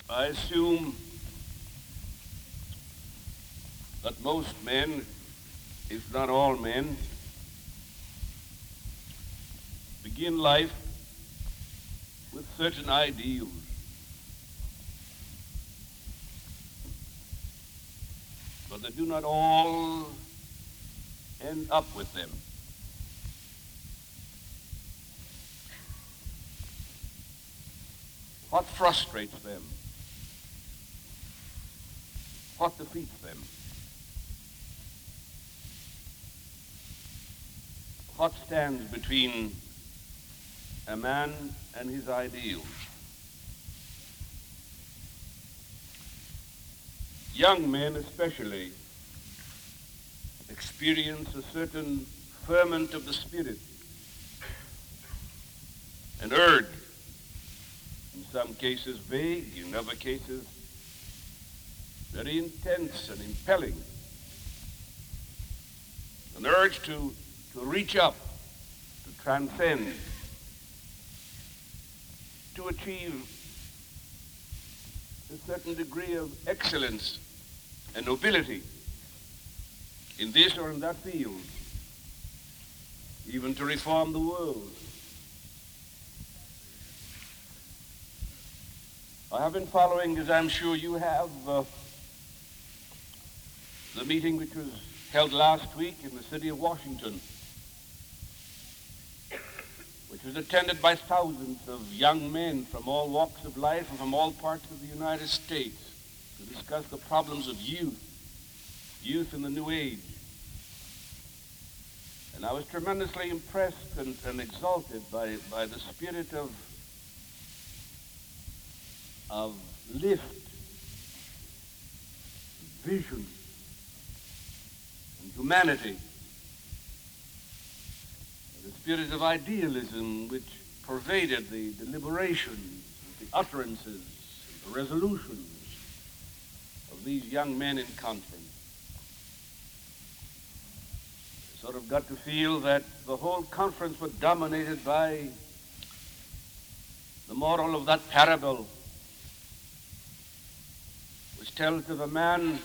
I assume that most men, if not all men, begin life with certain ideals. But they do not all end up with them. What frustrates them? What defeats them? What stands between a man and his ideals? Young men especially experience a certain ferment of the spirit, an urge, in some cases vague, in other cases very intense and impelling, an urge to reach up, to transcend, to achieve a certain degree of excellence and nobility in this or in that field, even to reform the world. I have been following, as I'm sure you have, the meeting which was held last week in the city of Washington, which was attended by thousands of young men from all walks of life and from all parts of the United States to discuss the problems of youth in the new age. And I was tremendously impressed and exalted by the spirit of lift, vision, and humanity, the spirit of idealism which pervaded the deliberations, the utterances, the resolutions of these young men in conference. I sort of got to feel that the whole conference was dominated by the moral of that parable which tells of a man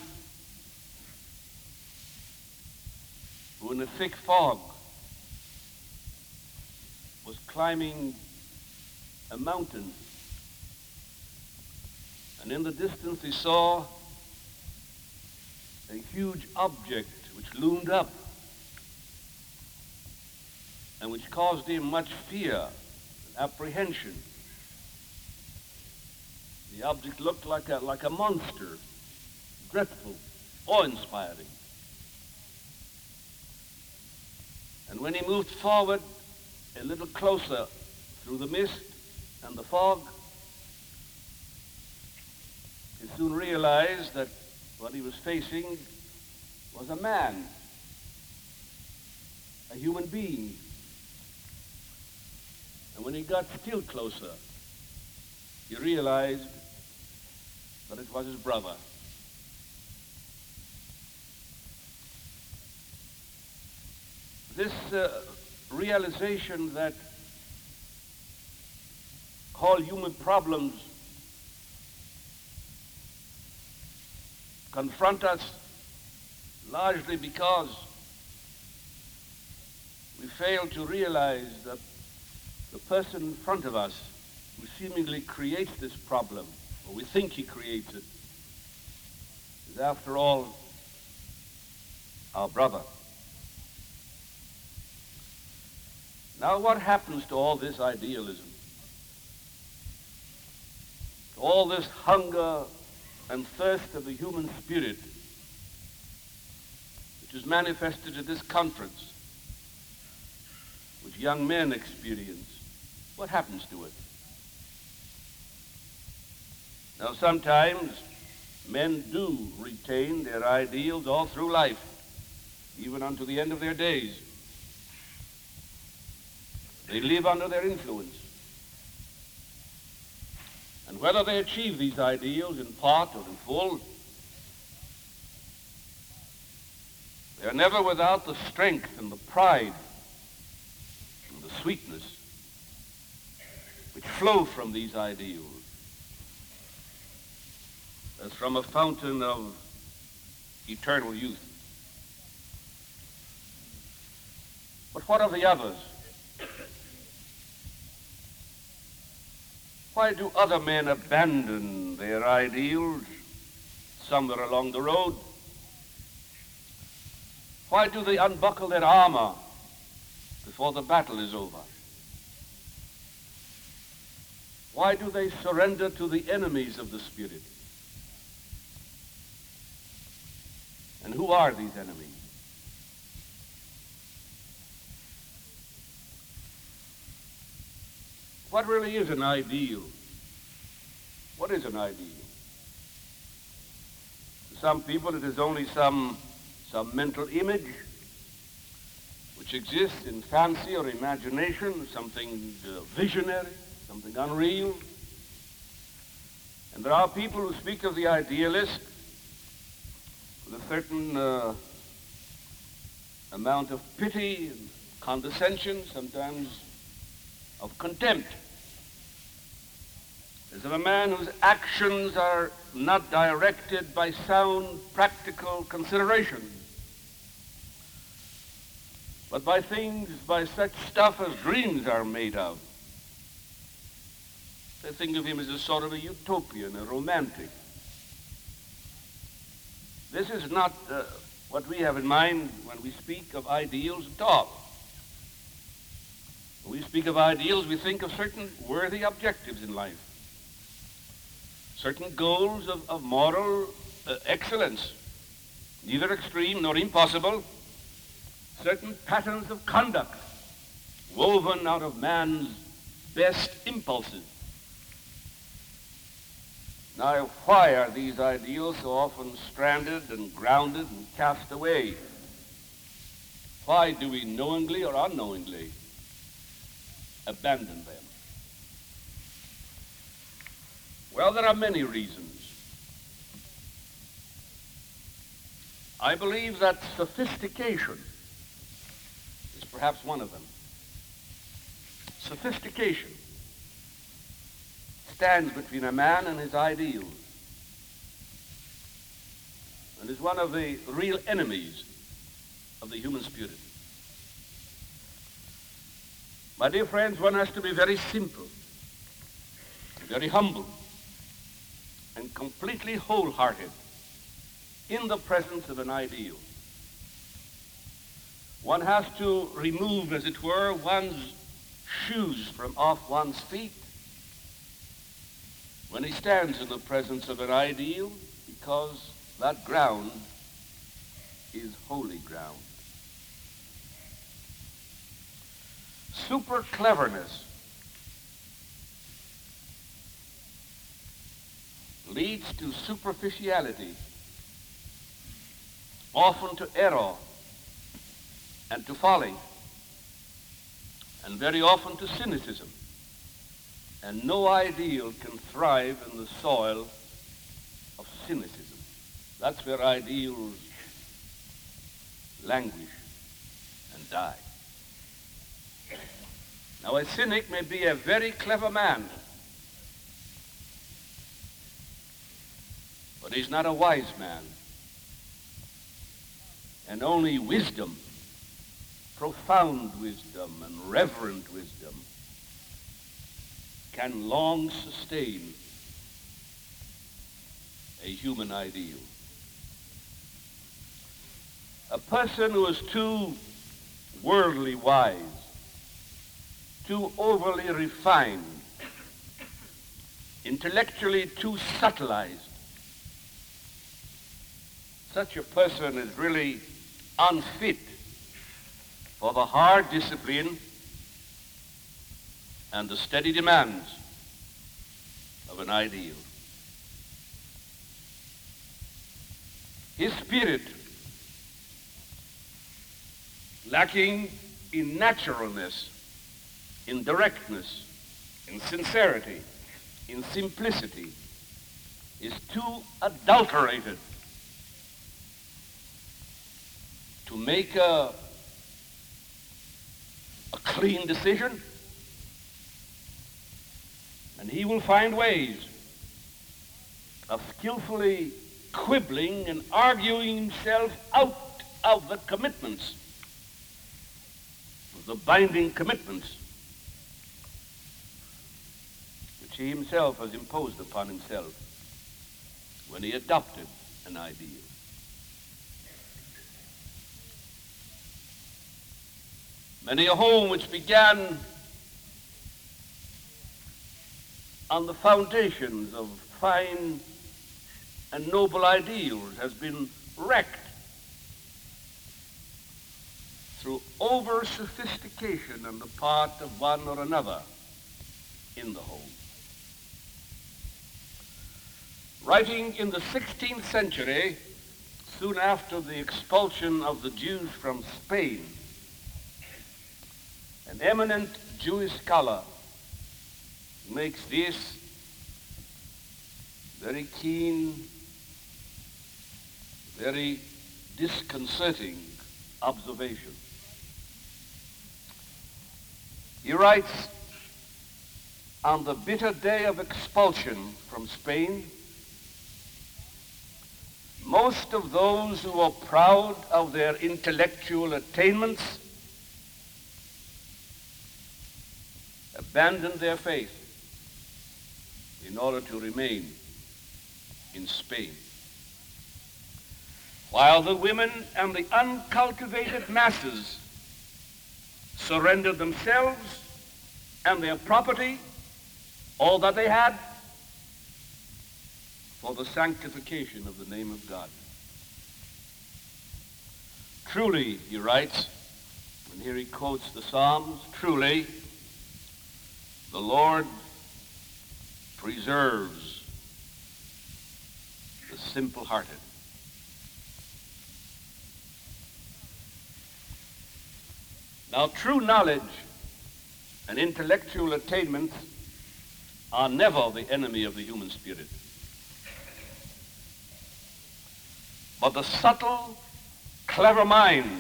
who in a thick fog was climbing a mountain, and in the distance he saw a huge object which loomed up and which caused him much fear and apprehension. The object looked like a monster, dreadful, awe-inspiring. And when he moved forward a little closer through the mist and the fog, he soon realized that what he was facing was a man, a human being. And when he got still closer, he realized that it was his brother. This realization that all human problems confront us largely because we fail to realize that the person in front of us who seemingly creates this problem, or we think he creates it, is after all our brother. Now, what happens to all this idealism? To all this hunger and thirst of the human spirit, which is manifested at this conference, which young men experience? What happens to it? Now, sometimes men do retain their ideals all through life, even unto the end of their days. They live under their influence. And whether they achieve these ideals in part or in full, they are never without the strength and the pride and the sweetness which flow from these ideals. as from a fountain of eternal youth. But what of the others? Why do other men abandon their ideals somewhere along the road? Why do they unbuckle their armor before the battle is over? Why do they surrender to the enemies of the Spirit? And who are these enemies? What really is an ideal? What is an ideal? To some people it is only some mental image which exists in fancy or imagination, something visionary, something unreal. And there are people who speak of the idealist with a certain amount of pity and condescension, sometimes of contempt, as of a man whose actions are not directed by sound, practical considerations, but by such stuff as dreams are made of. They think of him as a sort of a utopian, a romantic. This is not what we have in mind when we speak of ideals at all. When we speak of ideals, we think of certain worthy objectives in life, certain goals of moral excellence, neither extreme nor impossible, certain patterns of conduct woven out of man's best impulses. Now, why are these ideals so often stranded and grounded and cast away? Why do we knowingly or unknowingly abandon them? Well, there are many reasons. I believe that sophistication is perhaps one of them. Sophistication stands between a man and his ideals and is one of the real enemies of the human spirit. My dear friends, one has to be very simple, very humble, and completely wholehearted in the presence of an ideal. One has to remove, as it were, one's shoes from off one's feet when he stands in the presence of an ideal, because that ground is holy ground. Super cleverness leads to superficiality, often to error and to folly, and very often to cynicism. And no ideal can thrive in the soil of cynicism. That's where ideals languish and die. Now, a cynic may be a very clever man, but he's not a wise man. And only wisdom, profound wisdom and reverent wisdom, can long sustain a human ideal. A person who is too worldly wise, too overly refined, intellectually too subtilized, such a person is really unfit for the hard discipline and the steady demands of an ideal. His spirit, lacking in naturalness, in directness, in sincerity, in simplicity, is too adulterated to make a clean decision. And he will find ways of skillfully quibbling and arguing himself out of the commitments, the binding commitments which he himself has imposed upon himself when he adopted an ideal. Many a home which began on the foundations of fine and noble ideals has been wrecked through over-sophistication on the part of one or another in the home. Writing in the 16th century, soon after the expulsion of the Jews from Spain, an eminent Jewish scholar makes this very keen, very disconcerting observation. He writes, on the bitter day of expulsion from Spain, most of those who were proud of their intellectual attainments abandoned their faith in order to remain in Spain, while the women and the uncultivated masses surrendered themselves and their property, all that they had, for the sanctification of the name of God. Truly, he writes, and here he quotes the Psalms, truly, the Lord preserves the simple-hearted. Now, true knowledge and intellectual attainments are never the enemy of the human spirit. But the subtle, clever mind,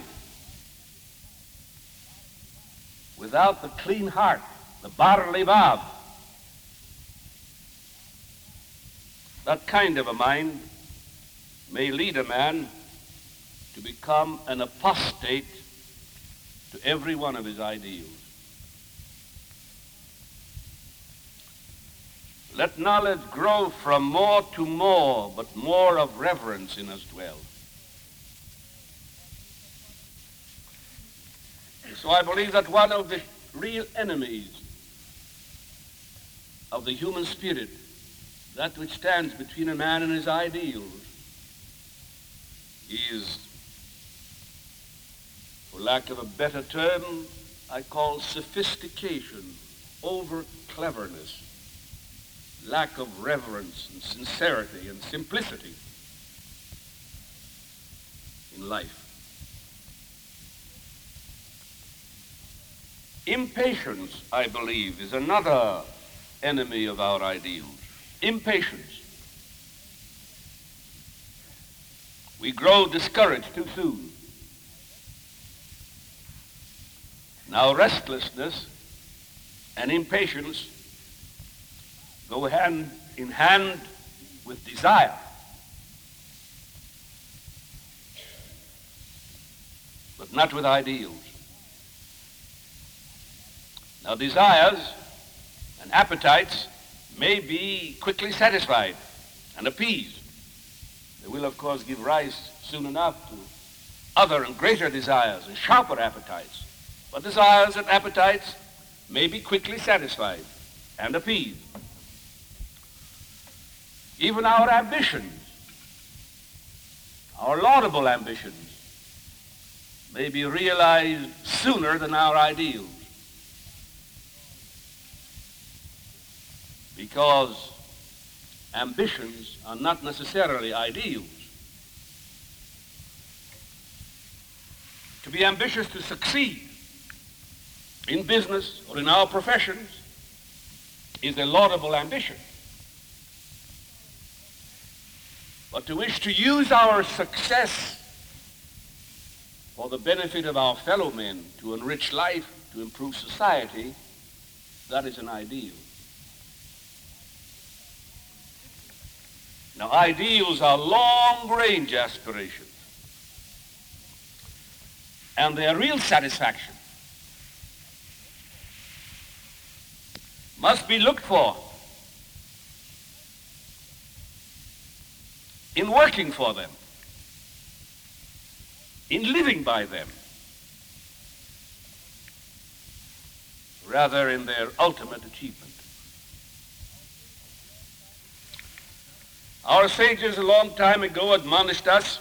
without the clean heart, the bar levav, that kind of a mind may lead a man to become an apostate to every one of his ideals. Let knowledge grow from more to more, but more of reverence in us dwell. So I believe that one of the real enemies of the human spirit, that which stands between a man and his ideals, is, for lack of a better term, I call sophistication, over-cleverness, lack of reverence and sincerity and simplicity in life. Impatience, I believe, is another enemy of our ideals. Impatience. We grow discouraged too soon. Now, restlessness and impatience go hand in hand with desire. But not with ideals. Now, desires and appetites may be quickly satisfied and appeased. They will, of course, give rise soon enough to other and greater desires and sharper appetites. But desires and appetites may be quickly satisfied and appeased. Even our ambitions, our laudable ambitions, may be realized sooner than our ideals. Because ambitions are not necessarily ideals. To be ambitious to succeed in business or in our professions is a laudable ambition. But to wish to use our success for the benefit of our fellow men, to enrich life, to improve society, that is an ideal. Now, ideals are long-range aspirations, and their real satisfaction must be looked for in working for them, in living by them, rather in their ultimate achievement. Our sages a long time ago admonished us,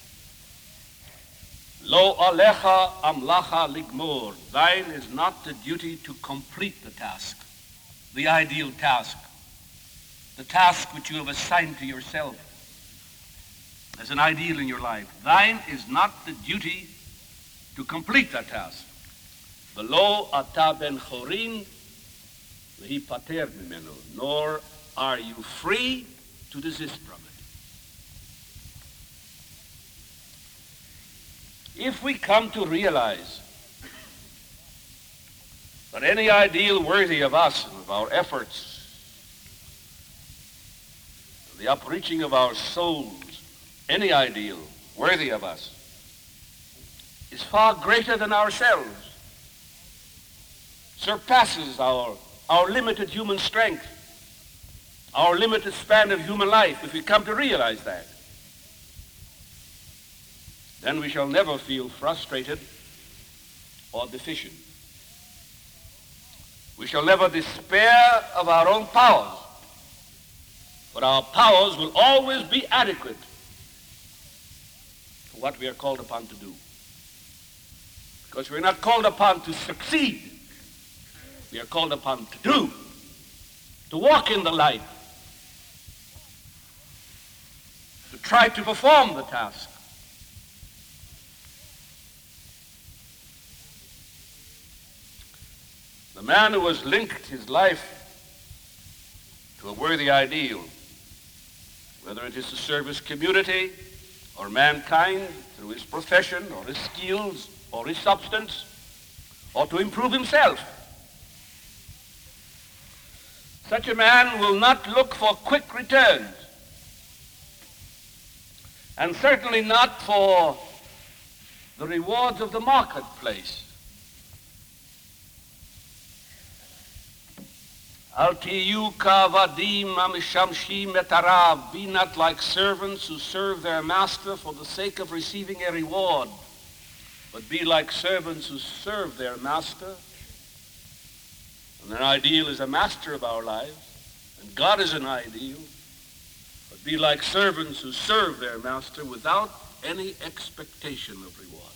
Lo alecha amlacha ligmor. Thine is not the duty to complete the task, the ideal task, the task which you have assigned to yourself as an ideal in your life. Thine is not the duty to complete that task. Velo ata ben chorin v'hi pater mimenu. Nor are you free to desist from it. If we come to realize that any ideal worthy of us and of our efforts, the upreaching of our souls, any ideal worthy of us, is far greater than ourselves, surpasses our limited human strength, our limited span of human life, if we come to realize that, then we shall never feel frustrated or deficient. We shall never despair of our own powers, but our powers will always be adequate for what we are called upon to do. Because we're not called upon to succeed. We are called upon to do, to walk in the light, to try to perform the task. The man who has linked his life to a worthy ideal, whether it is to serve his community or mankind through his profession or his skills or his substance, or to improve himself, such a man will not look for quick returns, and certainly not for the rewards of the marketplace. Al tiyu kavadim amishamshim et harav. Be not like servants who serve their master for the sake of receiving a reward, but be like servants who serve their master. And an ideal is a master of our lives, and God is an ideal. But be like servants who serve their master without any expectation of reward.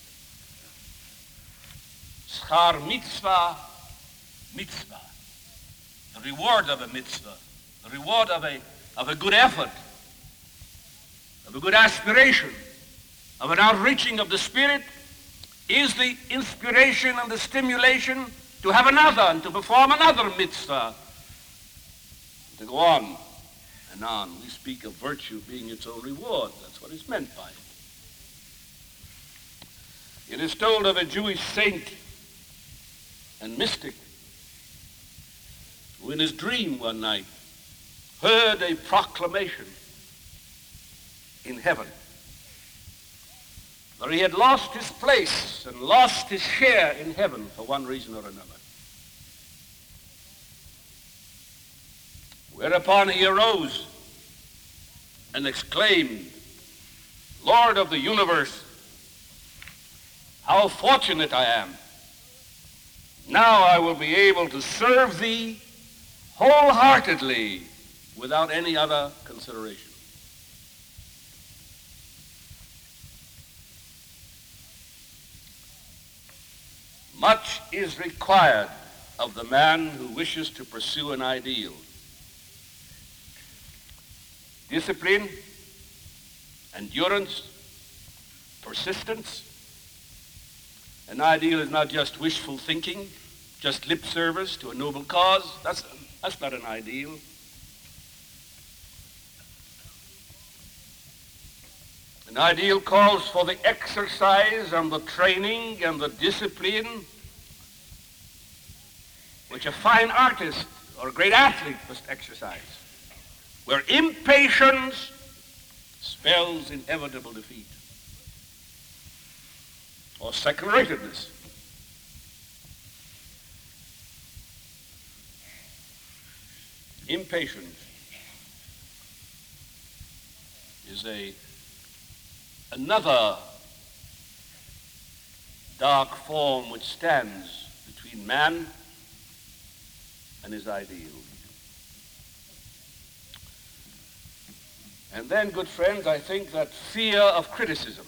Schar mitzvah, mitzvah. The reward of a mitzvah, the reward of a good effort, of a good aspiration, of an outreaching of the Spirit, is the inspiration and the stimulation to have another and to perform another mitzvah, to go on and on. We speak of virtue being its own reward. That's what is meant by it. It is told of a Jewish saint and mystic who in his dream one night heard a proclamation in heaven that he had lost his place and lost his share in heaven for one reason or another. Whereupon he arose and exclaimed, Lord of the universe, how fortunate I am. Now I will be able to serve thee wholeheartedly without any other consideration. Much is required of the man who wishes to pursue an ideal. Discipline, endurance, persistence. An ideal is not just wishful thinking, just lip service to a noble cause. That's not an ideal. An ideal calls for the exercise and the training and the discipline which a fine artist or a great athlete must exercise, where impatience spells inevitable defeat or second-ratedness. Impatience is another dark form which stands between man and his ideals. And then, good friends, I think that fear of criticism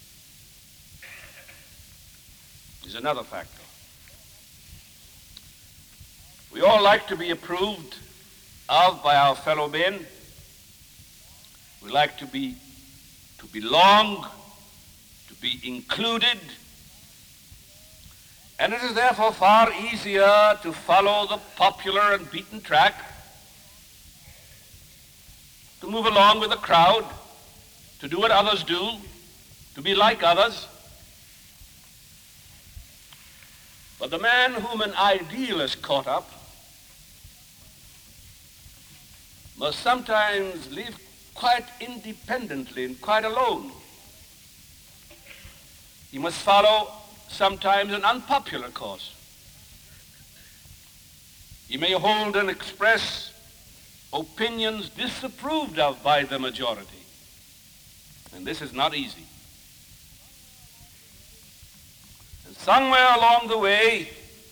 is another factor. We all like to be approved of by our fellow men. We like to belong, to be included. And it is therefore far easier to follow the popular and beaten track, to move along with the crowd, to do what others do, to be like others. But the man whom an ideal has caught up must sometimes live quite independently and quite alone. He must follow sometimes an unpopular course. He may hold and express opinions disapproved of by the majority. And this is not easy. And somewhere along the way,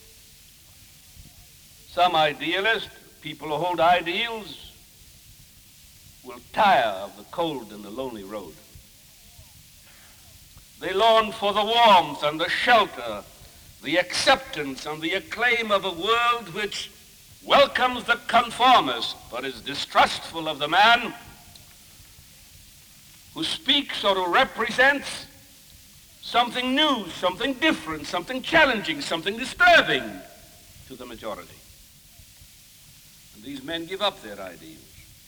some idealist, people who hold ideals, will tire of the cold and the lonely road. They long for the warmth and the shelter, the acceptance and the acclaim of a world which welcomes the conformist but is distrustful of the man who speaks or who represents something new, something different, something challenging, something disturbing to the majority. And these men give up their ideals.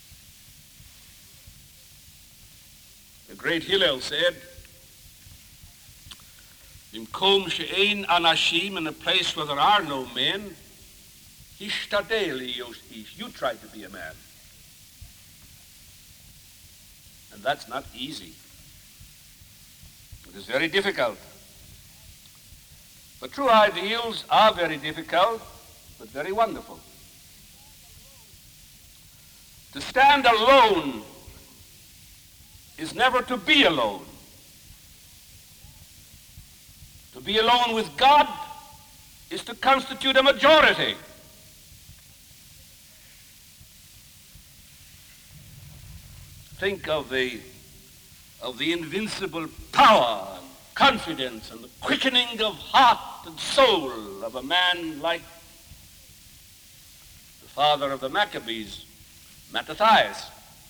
The great Hillel said, "Bimkom she'ein anashim," in a place where there are no men, hishtadeli yosh, you try to be a man. And that's not easy. It is very difficult. But true ideals are very difficult, but very wonderful. To stand alone is never to be alone. To be alone with God is to constitute a majority. Think of the invincible power and confidence and the quickening of heart and soul of a man like the father of the Maccabees, Mattathias,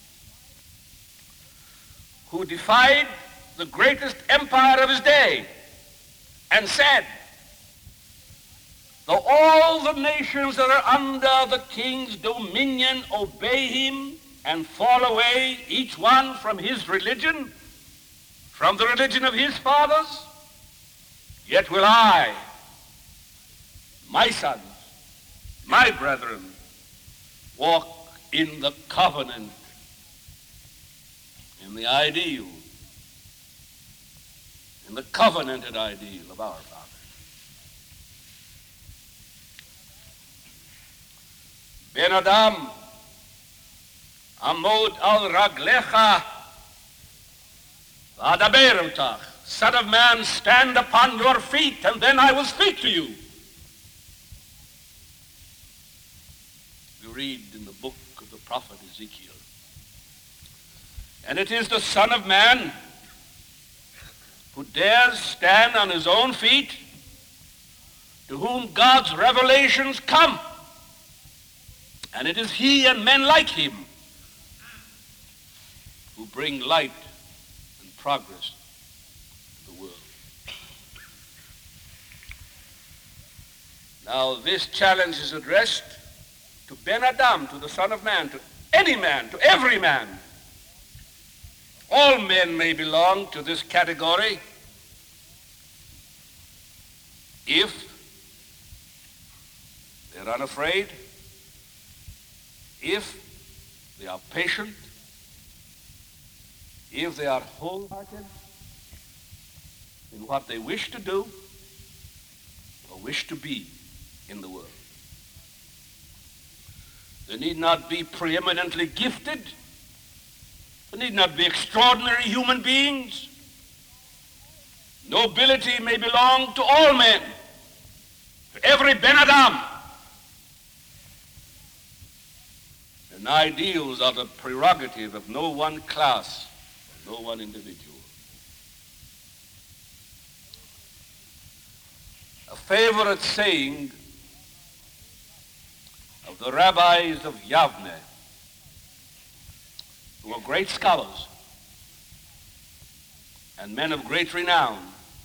who defied the greatest empire of his day and said, though all the nations that are under the king's dominion obey him and fall away, each one from his religion, from the religion of his fathers, yet will I, my sons, my brethren, walk in the covenant, in the ideal, in the covenanted ideal of our fathers. Ben Adam, Amod al Raglecha, Vadaber utach, Son of man, stand upon your feet, and then I will speak to you. We read in the book of the prophet Ezekiel. And it is the Son of Man who dares stand on his own feet, to whom God's revelations come. And it is he and men like him who bring light and progress to the world. Now, this challenge is addressed to Ben Adam, to the Son of Man, to any man, to every man. All men may belong to this category if they're unafraid, if they are patient, if they are wholehearted in what they wish to do or wish to be in the world. They need not be preeminently gifted. They need not be extraordinary human beings. Nobility may belong to all men, to every Ben Adam. And ideals are the prerogative of no one class, no one individual. A favorite saying of the rabbis of Yavne, who were great scholars and men of great renown,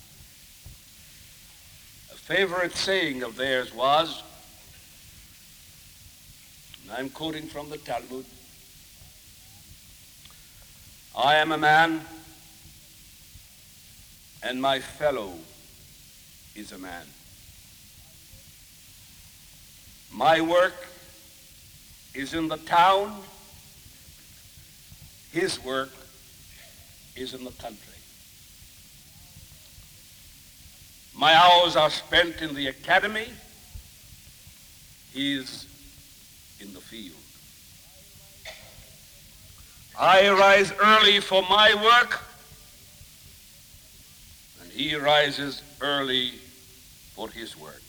a favorite saying of theirs was, and I'm quoting from the Talmud, I am a man and my fellow is a man. My work is in the town. His work is in the country. My hours are spent in the academy. His in the field. I rise early for my work, and he rises early for his work.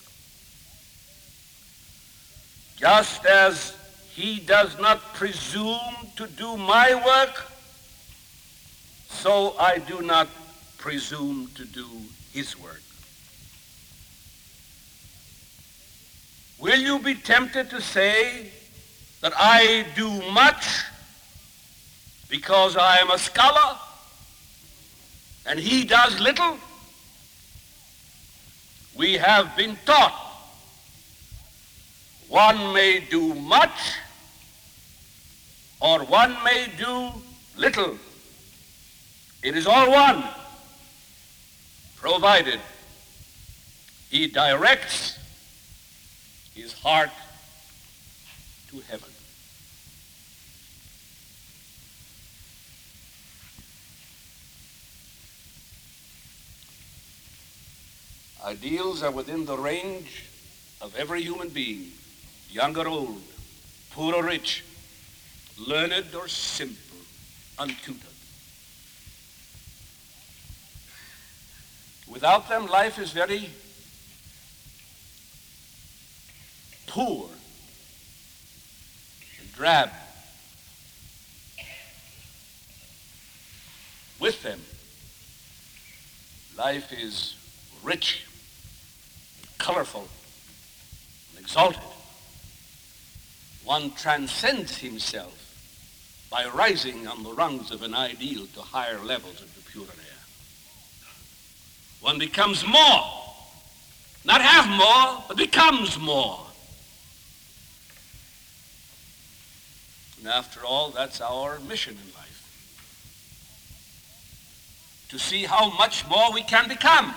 Just as he does not presume to do my work, so I do not presume to do his work. Will you be tempted to say that I do much because I am a scholar and he does little? We have been taught one may do much or one may do little. It is all one, provided he directs his heart to heaven. Ideals are within the range of every human being, young or old, poor or rich, learned or simple, untutored. Without them, life is very poor and drab. With them, life is rich, colorful, and exalted. One transcends himself by rising on the rungs of an ideal to higher levels of the pure air. One becomes more, not half more, but becomes more. And after all, that's our mission in life. To see how much more we can become,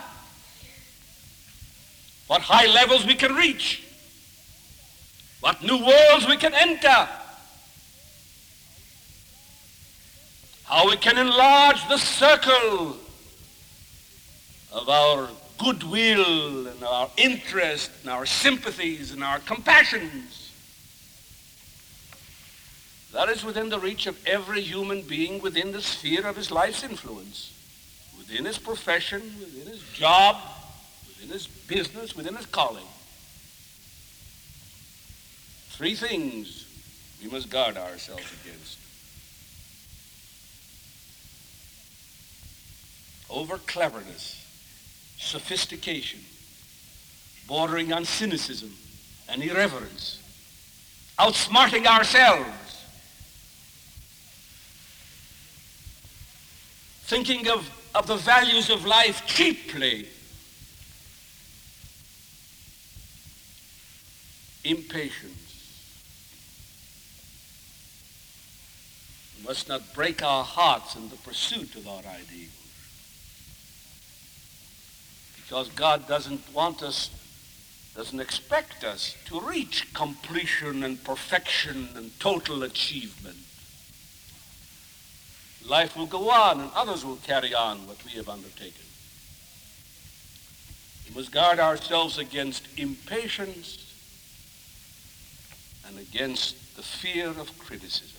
what high levels we can reach, what new worlds we can enter, how we can enlarge the circle of our goodwill and our interest and our sympathies and our compassions. That is within the reach of every human being within the sphere of his life's influence, within his profession, within his job, within his business, within his calling. Three things we must guard ourselves against. Over cleverness, sophistication, bordering on cynicism and irreverence, outsmarting ourselves, thinking of the values of life cheaply, impatience. We must not break our hearts in the pursuit of our ideals, because God doesn't expect us to reach completion and perfection and total achievement. life will go on and others will carry on what we have undertaken. We must guard ourselves against impatience and against the fear of criticism.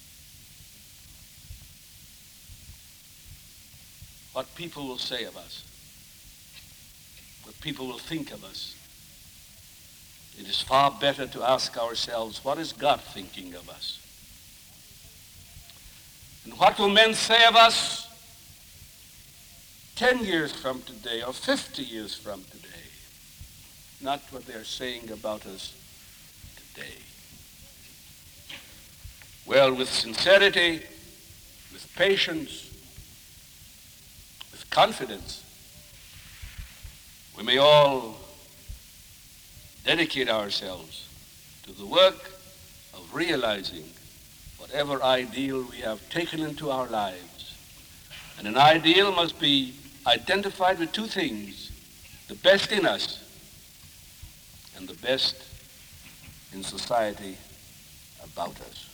What people will say of us, what people will think of us. It is far better to ask ourselves, what is God thinking of us? And what will men say of us 10 years from today or 50 years from today? Not what they're saying about us today. Well, with sincerity, with patience, with confidence, we may all dedicate ourselves to the work of realizing whatever ideal we have taken into our lives. And an ideal must be identified with two things: the best in us and the best in society about us.